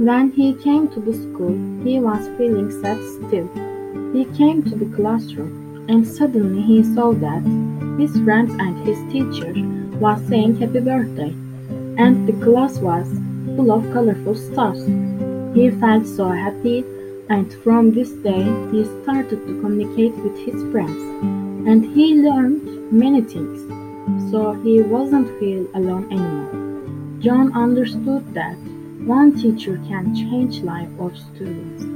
When he came to the school, he was feeling sad still. He came to the classroom, and suddenly he saw that his friends and his teacher was saying happy birthday, and the class was full of colorful stars. He felt so happy, and from this day he started to communicate with his friends, and he learned many things, so he wasn't feel alone anymore. John understood that one teacher can change life of students.